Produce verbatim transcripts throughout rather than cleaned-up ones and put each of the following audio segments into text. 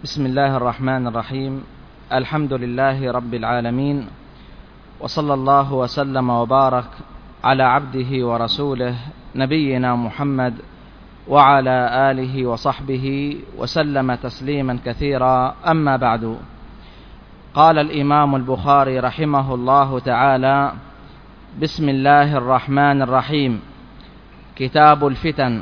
بسم الله الرحمن الرحيم. الحمد لله رب العالمين، وصلى الله وسلم وبارك على عبده ورسوله نبينا محمد وعلى آله وصحبه وسلم تسليما كثيرا. أما بعد، قال الإمام البخاري رحمه الله تعالى: بسم الله الرحمن الرحيم. كتاب الفتن.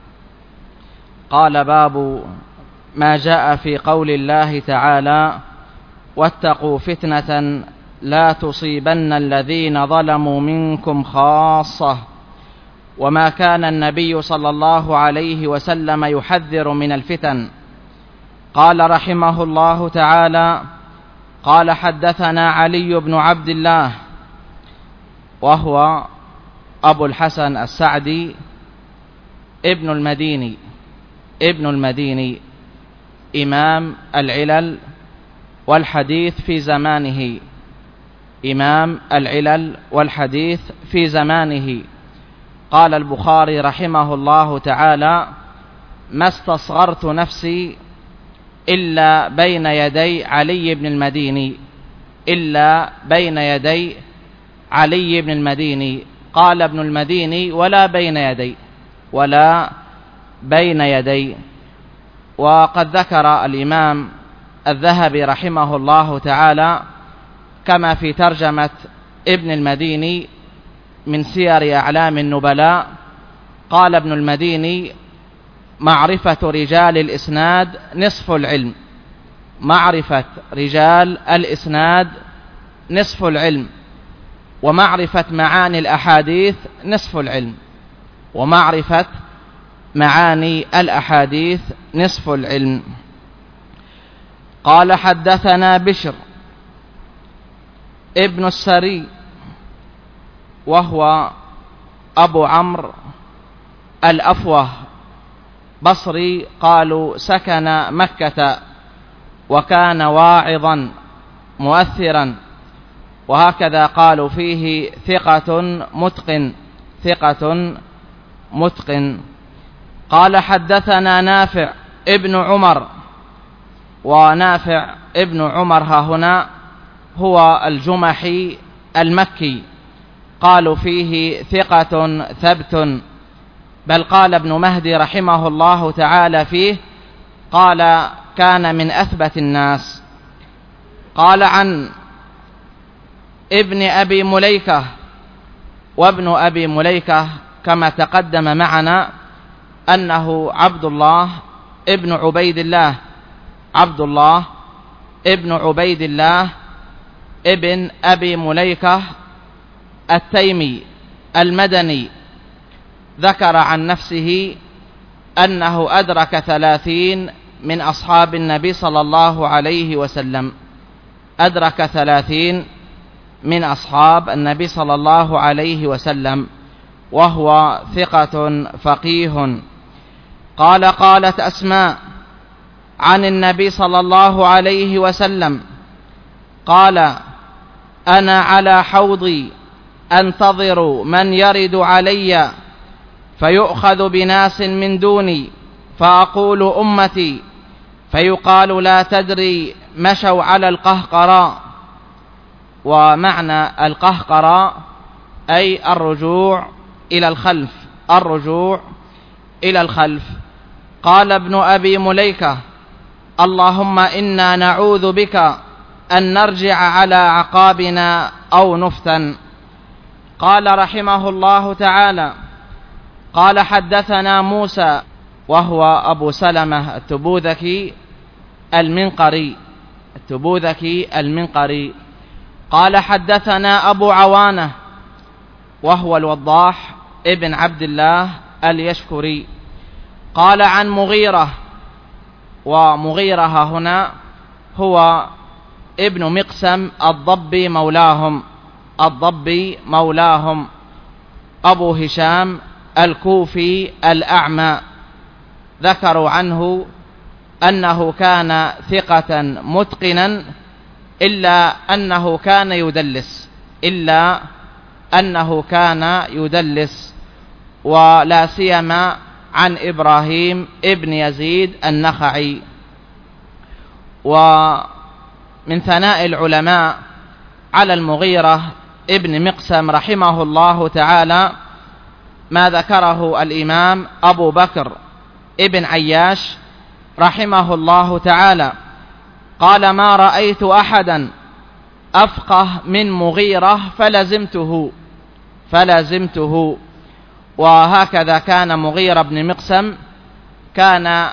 قال: باب ما جاء في قول الله تعالى: واتقوا فتنة لا تصيبن الذين ظلموا منكم خاصة. وما كان النبي صلى الله عليه وسلم يحذر من الفتن. قال رحمه الله تعالى: قال: حدثنا علي بن عبد الله، وهو أبو الحسن السعدي ابن المديني ابن المديني إمام العلل والحديث في زمانه إمام العلل والحديث في زمانه. قال البخاري رحمه الله تعالى: ما استصغرت نفسي إلا بين يدي علي بن المديني إلا بين يدي علي بن المديني. قال ابن المديني: ولا بين يدي ولا بين يدي. وقد ذكر الإمام الذهبي رحمه الله تعالى كما في ترجمة ابن المديني من سير أعلام النبلاء، قال ابن المديني: معرفة رجال الإسناد نصف العلم معرفة رجال الإسناد نصف العلم ومعرفة معاني الأحاديث نصف العلم ومعرفة معاني الأحاديث نصف العلم. قال: حدثنا بشر ابن السري، وهو أبو عمرو الأفوه بصري، قالوا سكن مكة وكان واعظا مؤثرا، وهكذا قالوا فيه ثقة متقن ثقة متقن. قال: حدثنا نافع ابن عمر، ونافع ابن عمر ها هنا هو الجمحي المكي، قالوا فيه ثقة ثبت، بل قال ابن مهدي رحمه الله تعالى فيه، قال: كان من أثبت الناس. قال عن ابن أبي مليكة، وابن أبي مليكة كما تقدم معنا أنه عبد الله ابن عبيد الله عبد الله ابن عبيد الله ابن أبي مليكة التيمي المدني. ذكر عن نفسه أنه أدرك ثلاثين من أصحاب النبي صلى الله عليه وسلم أدرك ثلاثين من أصحاب النبي صلى الله عليه وسلم، وهو ثقة فقيه. قال: قالت أسماء عن النبي صلى الله عليه وسلم قال: أنا على حوضي أنتظر من يرد علي فيؤخذ بناس من دوني فأقول أمتي، فيقال لا تدري مشوا على القهقراء. ومعنى القهقراء أي الرجوع إلى الخلف الرجوع إلى الخلف. قال ابن أبي مليكة: اللهم إنا نعوذ بك أن نرجع على عقابنا أو نفتن. قال رحمه الله تعالى: قال: حدثنا موسى، وهو أبو سلمة التبوذكي المنقري التبوذكي المنقري قال: حدثنا أبو عوانة، وهو الوضاح ابن عبد الله اليشكري، قال عن مغيرة، ومغيرة هنا هو ابن مقسم الضبي مولاهم الضبي مولاهم أبو هشام الكوفي الأعمى. ذكروا عنه أنه كان ثقة متقنا، إلا أنه كان يدلس إلا أنه كان يدلس ولا سيما عن إبراهيم ابن يزيد النخعي. ومن ثناء العلماء على المغيرة ابن مقسم رحمه الله تعالى ما ذكره الإمام أبو بكر ابن عياش رحمه الله تعالى، قال: ما رأيت أحدا أفقه من مغيرة فلزمته فلزمته وهكذا كان مغيرة بن مقسم، كان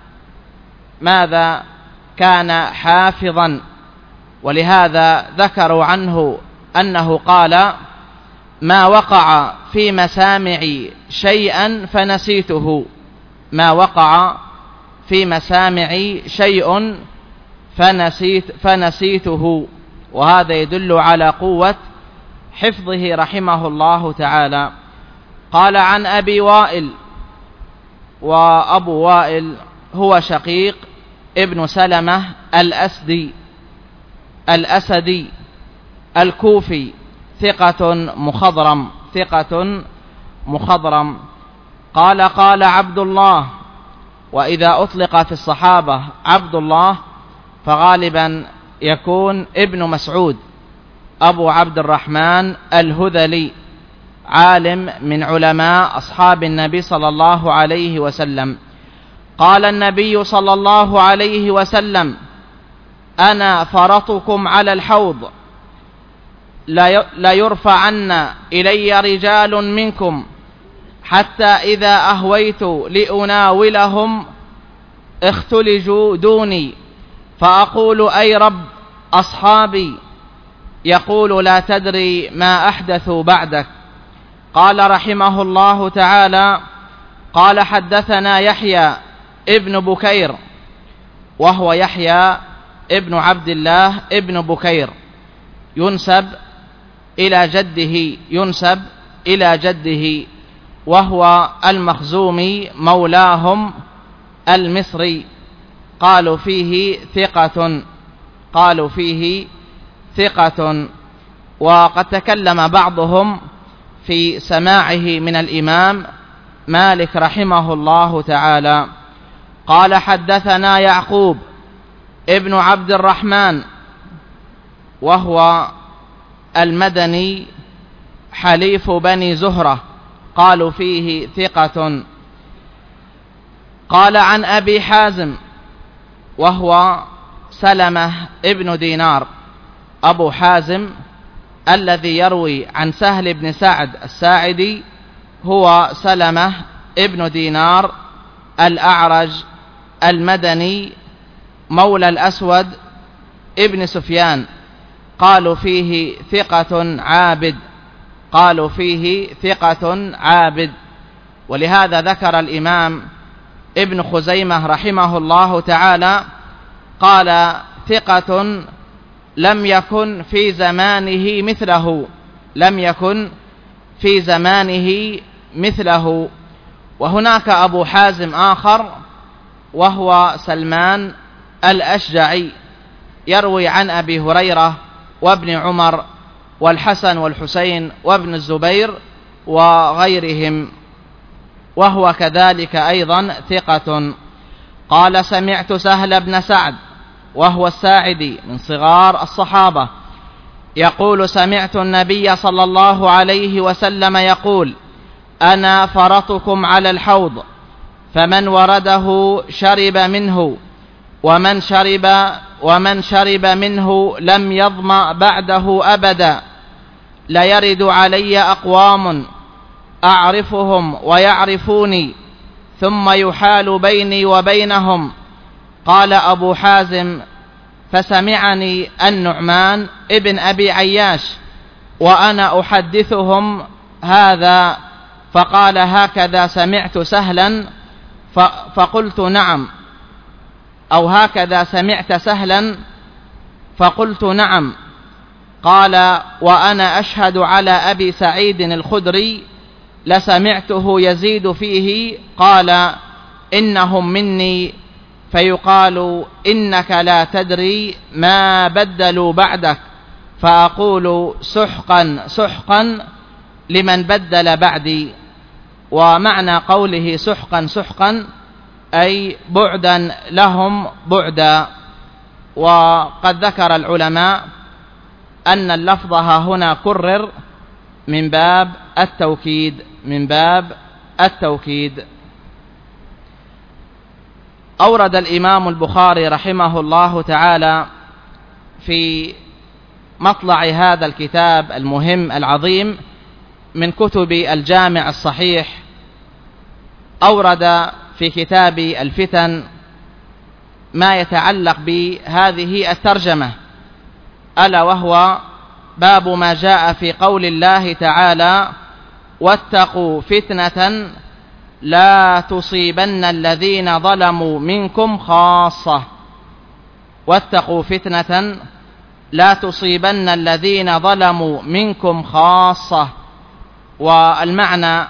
ماذا؟ كان حافظا، ولهذا ذكروا عنه أنه قال: ما وقع في مسامعي شيئا فنسيته ما وقع في مسامعي شيء فنسيت فنسيته وهذا يدل على قوة حفظه رحمه الله تعالى. قال: عن أبي وائل، وأبو وائل هو شقيق ابن سلمة الأسدي الأسدي الكوفي، ثقة مخضرم ثقة مخضرم قال: قال عبد الله. وإذا أطلق في الصحابة عبد الله فغالبا يكون ابن مسعود أبو عبد الرحمن الهذلي، عالم من علماء أصحاب النبي صلى الله عليه وسلم. قال النبي صلى الله عليه وسلم: أنا فرطكم على الحوض، لا يرفعن إلي رجال منكم حتى إذا أهويت لأناولهم اختلجوا دوني فأقول: أي رب أصحابي، يقول: لا تدري ما أحدثوا بعدك. قال رحمه الله تعالى: قال: حدثنا يحيى ابن بكير، وهو يحيى ابن عبد الله ابن بكير، ينسب إلى جده ينسب إلى جده وهو المخزومي مولاهم المصري، قالوا فيه ثقة قالوا فيه ثقة وقد تكلم بعضهم في سماعه من الإمام مالك رحمه الله تعالى. قال: حدثنا يعقوب ابن عبد الرحمن، وهو المدني حليف بني زهرة، قالوا فيه ثقة. قال: عن أبي حازم، وهو سلمة ابن دينار، أبو حازم الذي يروي عن سهل بن سعد الساعدي هو سلمة ابن دينار الأعرج المدني مولى الأسود ابن سفيان، قالوا فيه ثقة عابد قالوا فيه ثقة عابد ولهذا ذكر الإمام ابن خزيمة رحمه الله تعالى قال: ثقة لم يكن في زمانه مثله لم يكن في زمانه مثله. وهناك أبو حازم آخر وهو سلمان الأشجعي، يروي عن أبي هريرة وابن عمر والحسن والحسين وابن الزبير وغيرهم، وهو كذلك أيضا ثقة. قال: سمعت سهل بن سعد، وهو الساعدي من صغار الصحابة، يقول: سمعت النبي صلى الله عليه وسلم يقول: أنا فرطكم على الحوض، فمن ورده شرب منه، ومن شرب ومن شرب منه لم يظمأ بعده أبدا. ليرد علي أقوام أعرفهم ويعرفوني، ثم يحال بيني وبينهم. قال أبو حازم: فسمعني النعمان ابن أبي عياش وأنا أحدثهم هذا، فقال: هكذا سمعت سهلا؟ فقلت: نعم. أو هكذا سمعت سهلا؟ فقلت: نعم. قال: وأنا أشهد على أبي سعيد الخدري لسمعته يزيد فيه، قال: إنهم مني، فيقال: إنك لا تدري ما بدلوا بعدك، فأقول: سحقا سحقا لمن بدل بعدي. ومعنى قوله سحقا سحقا أي بعدا لهم بعدا. وقد ذكر العلماء أن اللفظ ها هنا كرر من باب التوكيد من باب التوكيد. أورد الإمام البخاري رحمه الله تعالى في مطلع هذا الكتاب المهم العظيم من كتب الجامع الصحيح، أورد في كتاب الفتن ما يتعلق بهذه الترجمة، ألا وهو باب ما جاء في قول الله تعالى: واتقوا فتنة لا تصيبن الذين ظلموا منكم خاصة. واتقوا فتنة لا تصيبن الذين ظلموا منكم خاصة. والمعنى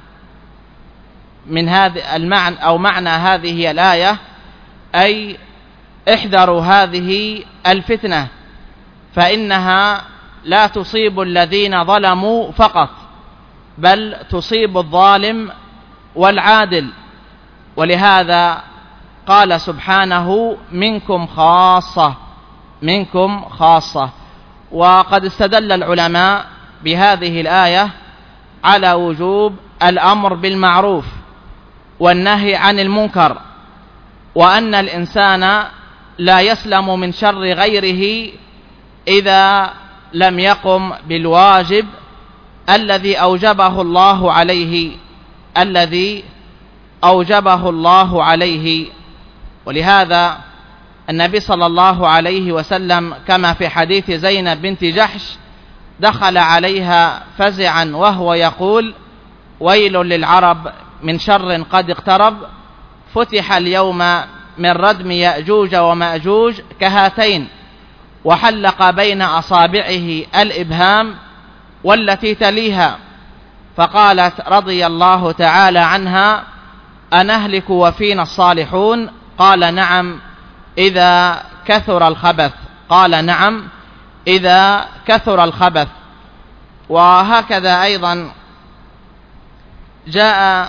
من هذه المعنى أو معنى هذه الآية أي احذروا هذه الفتنة، فإنها لا تصيب الذين ظلموا فقط، بل تصيب الظالم والعادل. ولهذا قال سبحانه: منكم خاصة منكم خاصة. وقد استدل العلماء بهذه الآية على وجوب الأمر بالمعروف والنهي عن المنكر، وأن الإنسان لا يسلم من شر غيره إذا لم يقم بالواجب الذي أوجبه الله عليه الذي أوجبه الله عليه. ولهذا النبي صلى الله عليه وسلم كما في حديث زينب بنت جحش دخل عليها فزعا وهو يقول: ويل للعرب من شر قد اقترب، فتح اليوم من ردم يأجوج ومأجوج كهاتين، وحلق بين أصابعه الإبهام والتي تليها. فقالت رضي الله تعالى عنها: أنهلك وفينا الصالحون؟ قال: نعم إذا كثر الخبث قال نعم إذا كثر الخبث. وهكذا أيضا جاء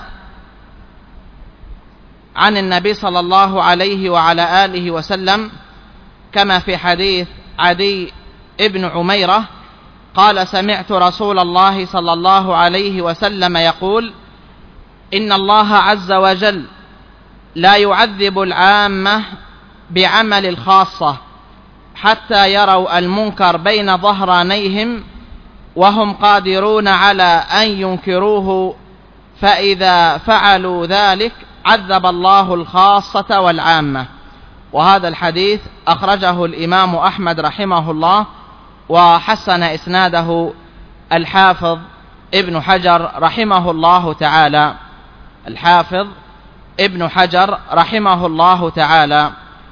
عن النبي صلى الله عليه وعلى آله وسلم كما في حديث عدي ابن عميرة قال: سمعت رسول الله صلى الله عليه وسلم يقول: إن الله عز وجل لا يعذب العامة بعمل الخاصة حتى يروا المنكر بين ظهرانيهم وهم قادرون على أن ينكروه، فإذا فعلوا ذلك عذب الله الخاصة والعامة. وهذا الحديث أخرجه الإمام أحمد رحمه الله، وحسن إسناده الحافظ ابن حجر رحمه الله تعالى الحافظ ابن حجر رحمه الله تعالى.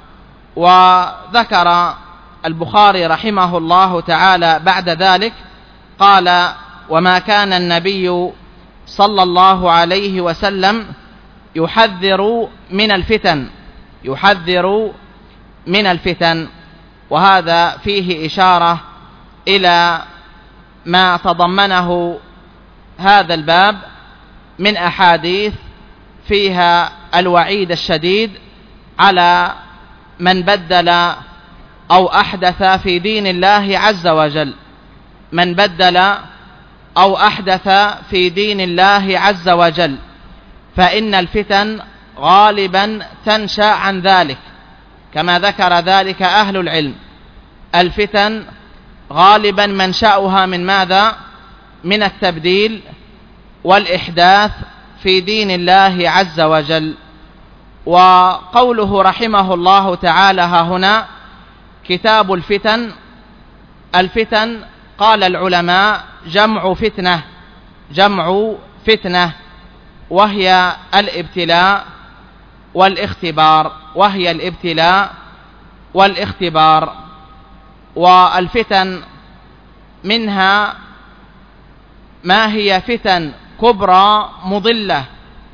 وذكر البخاري رحمه الله تعالى بعد ذلك قال: وما كان النبي صلى الله عليه وسلم يحذر من الفتن يحذر من الفتن. وهذا فيه إشارة إلى ما تضمنه هذا الباب من أحاديث فيها الوعيد الشديد على من بدل أو أحدث في دين الله عز وجل من بدل أو أحدث في دين الله عز وجل فإن الفتن غالبا تنشأ عن ذلك، كما ذكر ذلك أهل العلم. الفتن غالبا منشأها من ماذا؟ من التبديل والإحداث في دين الله عز وجل. وقوله رحمه الله تعالى ها هنا كتاب الفتن، الفتن قال العلماء جمع فتنة جمع فتنة وهي الابتلاء والاختبار وهي الابتلاء والاختبار. والفتن منها ما هي فتن كبرى مضلة،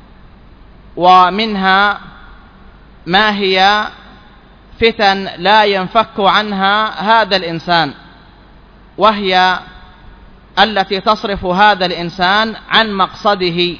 ومنها ما هي فتن لا ينفك عنها هذا الإنسان، وهي التي تصرف هذا الإنسان عن مقصده،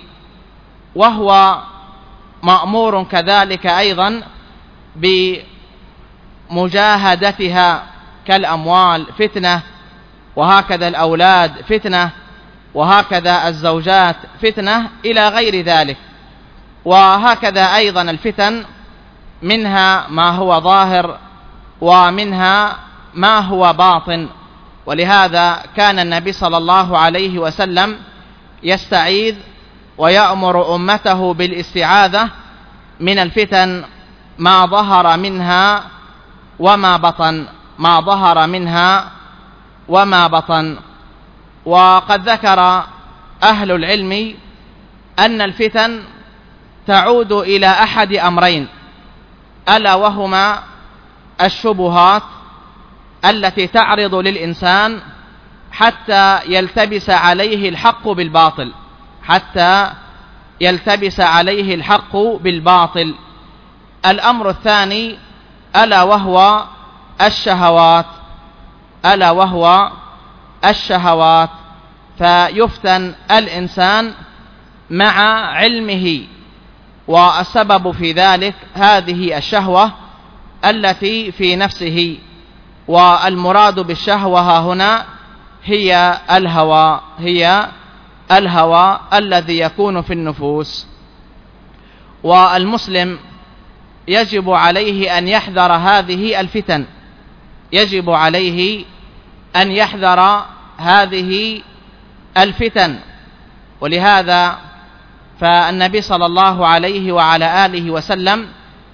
وهو مأمور كذلك أيضا مجاهدتها كالأموال فتنة، وهكذا الأولاد فتنة، وهكذا الزوجات فتنة، إلى غير ذلك. وهكذا أيضا الفتن منها ما هو ظاهر ومنها ما هو باطن، ولهذا كان النبي صلى الله عليه وسلم يستعيذ ويأمر أمته بالاستعاذة من الفتن ما ظهر منها وما بطن ما ظهر منها وما بطن. وقد ذكر أهل العلم أن الفتن تعود إلى أحد أمرين، ألا وهما الشبهات التي تعرض للإنسان حتى يلتبس عليه الحق بالباطل حتى يلتبس عليه الحق بالباطل. الأمر الثاني ألا وهو الشهوات ألا وهو الشهوات فيفتن الإنسان مع علمه، والسبب في ذلك هذه الشهوة التي في نفسه، والمراد بالشهوة هنا هي الهوى هي الهوى الذي يكون في النفوس. والمسلم يجب عليه أن يحذر هذه الفتن يجب عليه أن يحذر هذه الفتن ولهذا فالنبي صلى الله عليه وعلى آله وسلم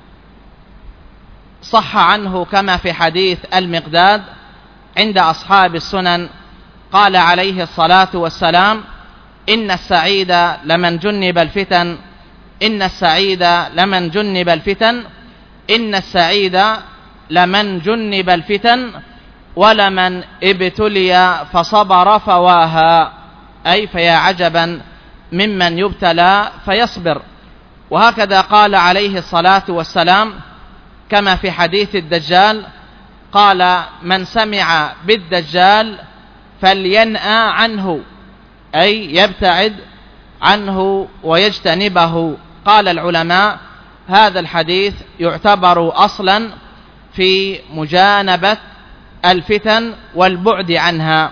صح عنه كما في حديث المقداد عند أصحاب السنن، قال عليه الصلاة والسلام: إن السعيد لمن جنب الفتن إن السعيد لمن جنب الفتن إن السعيد لمن جنب الفتن ولمن ابتلي فصبر فواها، أي فيا عجبا ممن يبتلى فيصبر. وهكذا قال عليه الصلاة والسلام كما في حديث الدجال، قال: من سمع بالدجال فلينأى عنه، أي يبتعد عنه ويجتنبه. قال العلماء: هذا الحديث يعتبر أصلا في مجانبة الفتن والبعد عنها.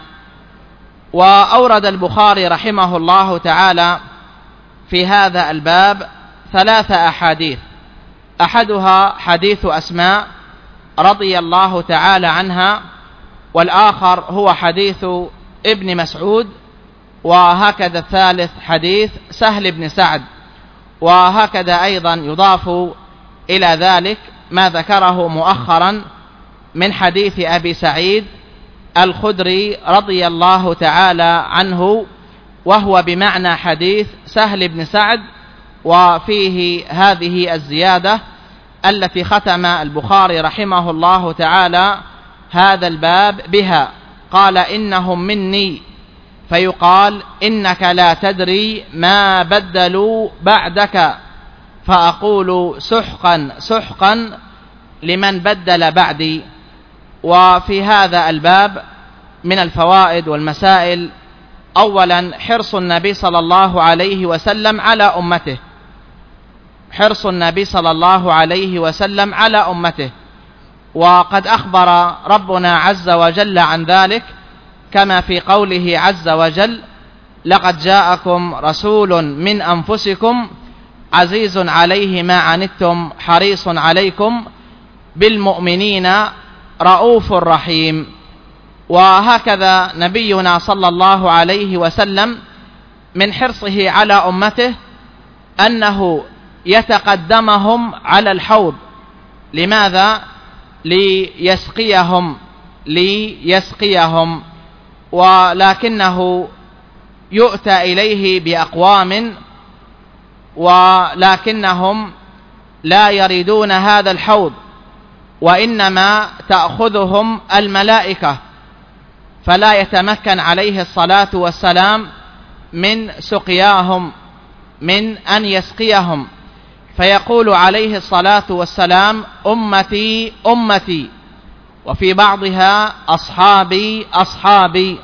وأورد البخاري رحمه الله تعالى في هذا الباب ثلاث أحاديث، أحدها حديث أسماء رضي الله تعالى عنها، والآخر هو حديث ابن مسعود، وهكذا الثالث حديث سهل بن سعد. وهكذا أيضا يضاف إلى ذلك ما ذكره مؤخرا من حديث أبي سعيد الخدري رضي الله تعالى عنه، وهو بمعنى حديث سهل بن سعد، وفيه هذه الزيادة التي ختم البخاري رحمه الله تعالى هذا الباب بها، قال: إنهم مني، فيقال: إنك لا تدري ما بدلوا بعدك، فأقول: سحقا سحقا لمن بدل بعدي. وفي هذا الباب من الفوائد والمسائل: أولا حرص النبي صلى الله عليه وسلم على أمته حرص النبي صلى الله عليه وسلم على أمته وقد أخبر ربنا عز وجل عن ذلك كما في قوله عز وجل: لقد جاءكم رسول من أنفسكم عزيز عليه ما عنتم حريص عليكم بالمؤمنين رؤوف رحيم. وهكذا نبينا صلى الله عليه وسلم من حرصه على أمته أنه يتقدمهم على الحوض. لماذا؟ ليسقيهم ليسقيهم ولكنه يؤتى إليه بأقوام ولكنهم لا يريدون هذا الحوض، وإنما تأخذهم الملائكة، فلا يتمكن عليه الصلاة والسلام من سقياهم من أن يسقيهم، فيقول عليه الصلاة والسلام: أمتي أمتي، وفي بعضها أصحابي أصحابي.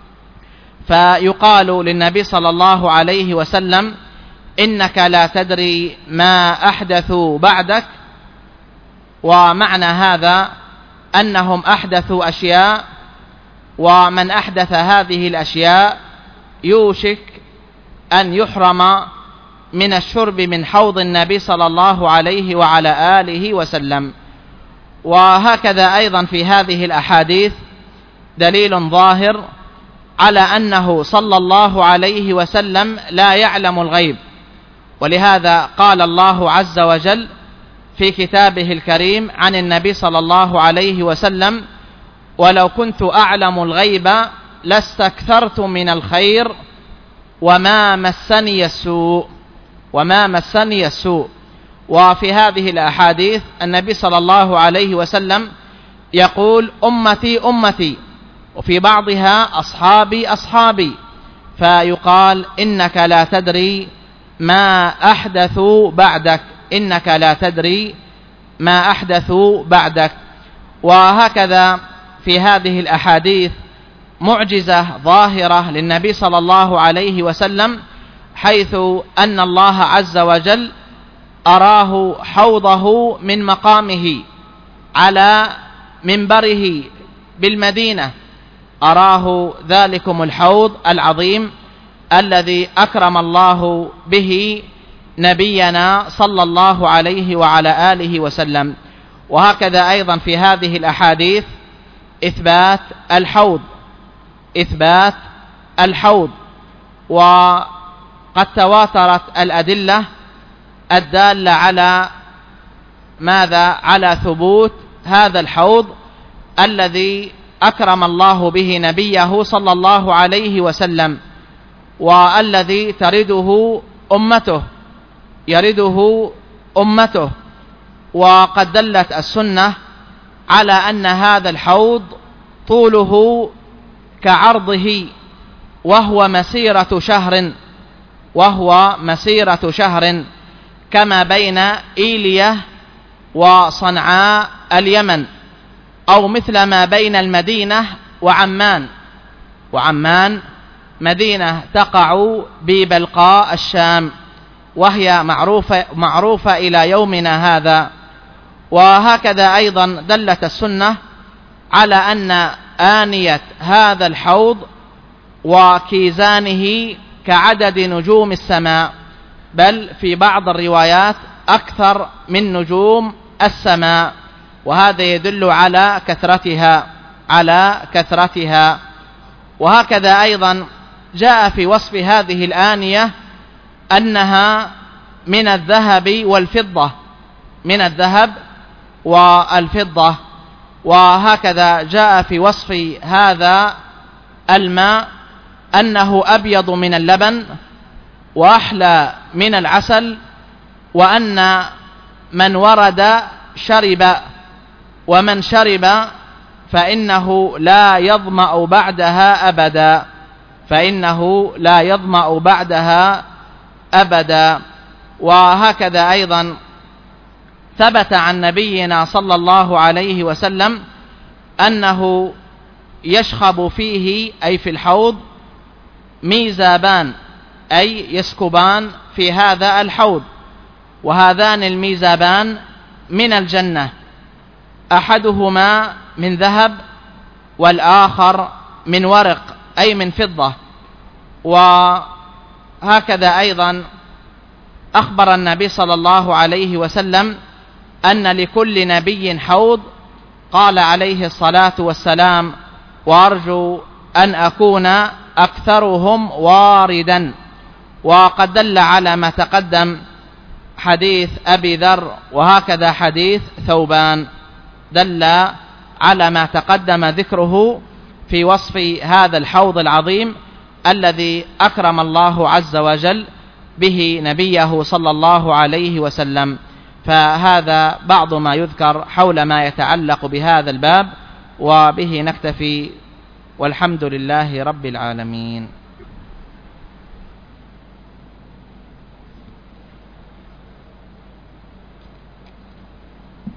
فيقال للنبي صلى الله عليه وسلم: إنك لا تدري ما أحدثوا بعدك. ومعنى هذا أنهم أحدثوا أشياء، ومن أحدث هذه الأشياء يوشك أن يحرم من الشرب من حوض النبي صلى الله عليه وعلى آله وسلم. وهكذا أيضا في هذه الأحاديث دليل ظاهر على أنه صلى الله عليه وسلم لا يعلم الغيب، ولهذا قال الله عز وجل في كتابه الكريم عن النبي صلى الله عليه وسلم: ولو كنت أعلم الغيب لاستكثرت من الخير وما مسني السوء وما مسني السوء. وفي هذه الأحاديث النبي صلى الله عليه وسلم يقول: أمتي أمتي، وفي بعضها أصحابي أصحابي، فيقال: إنك لا تدري ما أحدثوا بعدك، إنك لا تدري ما أحدثوا بعدك. وهكذا في هذه الأحاديث معجزة ظاهرة للنبي صلى الله عليه وسلم، حيث أن الله عز وجل أراه حوضه من مقامه على منبره بالمدينة، أراه ذلكم الحوض العظيم الذي أكرم الله به نبينا صلى الله عليه وعلى آله وسلم. وهكذا أيضا في هذه الأحاديث إثبات الحوض إثبات الحوض وقد تواترت الأدلة الدالة على ماذا؟ على ثبوت هذا الحوض الذي أكرم الله به نبيه صلى الله عليه وسلم، والذي ترده أمته يرده أمته. وقد دلت السنة على أن هذا الحوض طوله كعرضه، وهو مسيرة شهر وهو مسيرة شهر كما بين إيليا وصنعاء اليمن، أو مثل ما بين المدينة وعمان وعمان مدينة تقع ببلقاء الشام، وهي معروفة, معروفة إلى يومنا هذا. وهكذا أيضا دلت السنة على أن آنية هذا الحوض وكيزانه كعدد نجوم السماء، بل في بعض الروايات أكثر من نجوم السماء، وهذا يدل على كثرتها على كثرتها. وهكذا أيضا جاء في وصف هذه الآنية أنها من الذهب والفضة من الذهب والفضة. وهكذا جاء في وصف هذا الماء أنه أبيض من اللبن وأحلى من العسل، وأن من ورد شرب، ومن شرب فإنه لا يظمأ بعدها أبدا فإنه لا يظمأ بعدها أبدا. وهكذا أيضا ثبت عن نبينا صلى الله عليه وسلم أنه يشخب فيه، أي في الحوض، ميزابان، أي يسكبان في هذا الحوض، وهذان الميزابان من الجنة، أحدهما من ذهب والآخر من ورق، أي من فضة. وهكذا أيضا أخبر النبي صلى الله عليه وسلم أن لكل نبي حوض، قال عليه الصلاة والسلام: وأرجو أن أكون أكثرهم واردا. وقد دل على ما تقدم حديث أبي ذر، وهكذا حديث ثوبان دل على ما تقدم ذكره في وصف هذا الحوض العظيم الذي أكرم الله عز وجل به نبيه صلى الله عليه وسلم. فهذا بعض ما يذكر حول ما يتعلق بهذا الباب، وبه نكتفي، والحمد لله رب العالمين.